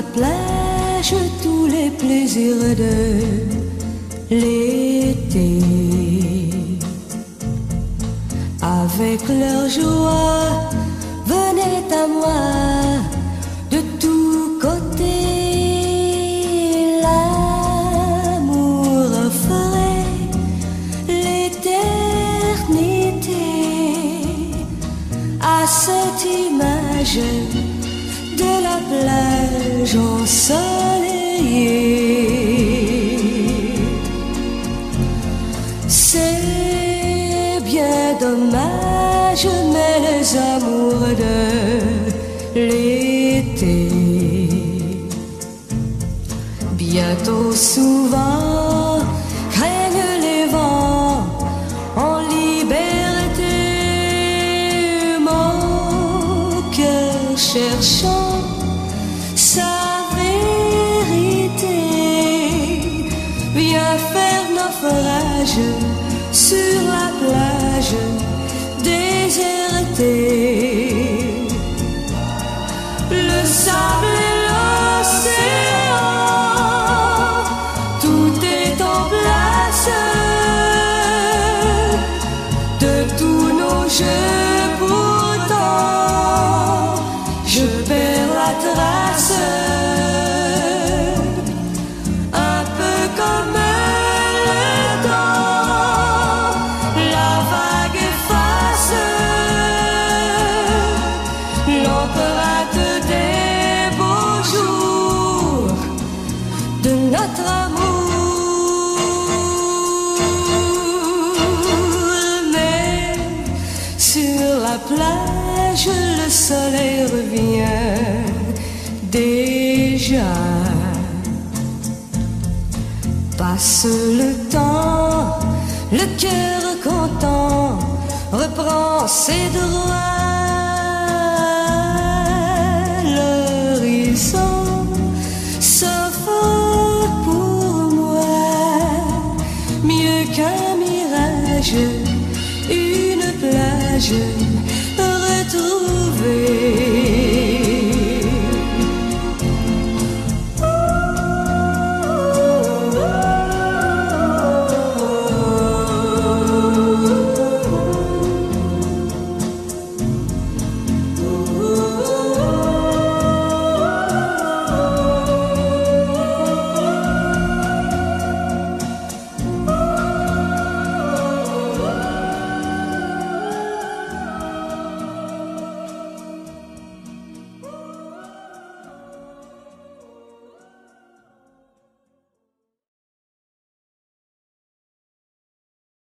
la plage tous les plaisirs de l'été, avec leur joie venaient à moi de tous côtés. L'amour ferait l'éternité à cette image de la plage ensoleillée. C'est bien dommage, mais les amours de l'été bientôt souvent craignent les vents en liberté. Mon cœur cherchant sa vérité vient faire naufrage sur la plage désertée. Le sable et l'océan, tout est en place. De tous nos jeux pourtant, je perds la trace. Un peu comme le temps, la vague efface l'empreinte des beaux jours de notre amour. Mais sur la plage, le soleil revient déjà. Passe le temps, le cœur content reprend ses droits. L'horizon s'offre pour moi mieux qu'un mirage, une plage retrouvée.